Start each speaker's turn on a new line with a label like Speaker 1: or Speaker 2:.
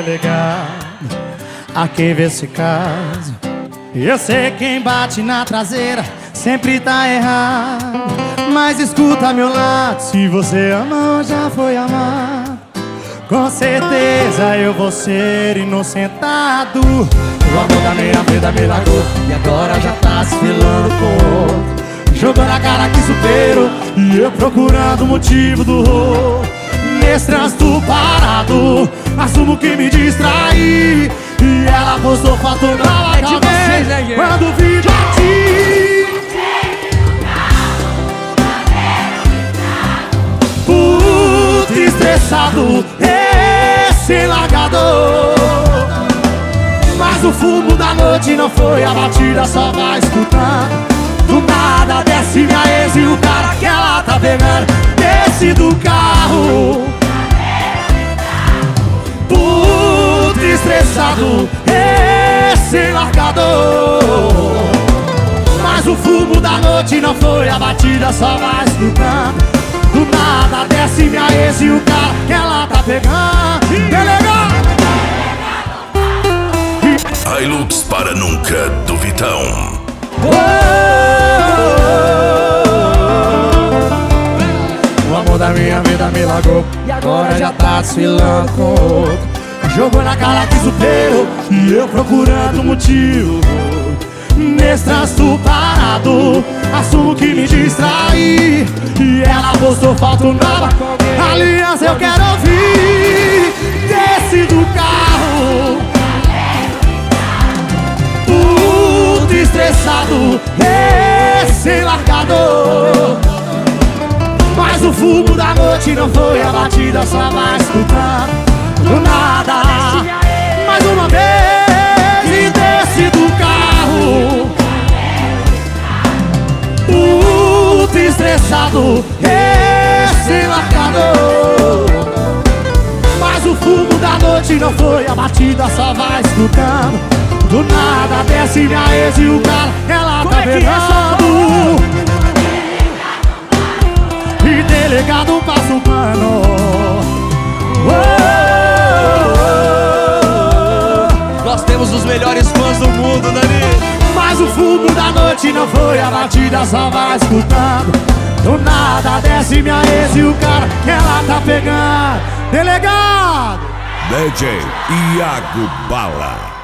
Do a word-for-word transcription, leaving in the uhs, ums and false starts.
Speaker 1: delegado, a quem vê esse caso. Eu sei quem bate na traseira sempre tá errado, mas escuta meu lado, se você amou já foi amado. Com certeza eu vou ser inocentado. O amor da minha vida me largou e agora já tá se filando com outro. Jogou na cara que superou e eu procurando o motivo do rolo. Nesse trânsito parado, assumo que me distraí e ela postou foto na larga você quando vi de ti. Puto estressado, esse largador. Mas o fumo da noite não foi a batida, só vai escutando. Do nada desce minha ex e o cara que ela tá pegando desce do carro. Puto estressado, esse largador. Mas o fumo da noite não foi a batida, só vai escutando. Do nada desce minha ex e o cara que ela tá pegando. Delegado!
Speaker 2: Hilux para nunca do Vitão.
Speaker 1: O amor da minha vida me largou e agora já tá desfilando com outro. Jogou na cara que superou e eu procurando motivo. Nesse trânsito parado, assumo que me distraí e ela postou foto nova. Aliás, eu quero ouvir. Desce do carro, puto estressado, esse largador. Mas o fumo da noite não foi a batida, só vai escutando. Do nada, mais uma vez, e desce do carro. Puto estressado, esse largador. Mas o fumo da noite não foi a batida, só vai escutando. Do nada desce minha ex e o cara, ela tá pegando. E delegado passa um pano.
Speaker 3: Nós temos os melhores fãs do mundo, Dani.
Speaker 1: Mas o fumo da noite não foi a batida, só vai escutando. Do nada desce minha ex e o cara que ela tá pegando. Delegado!
Speaker 2: D J Iago Bala.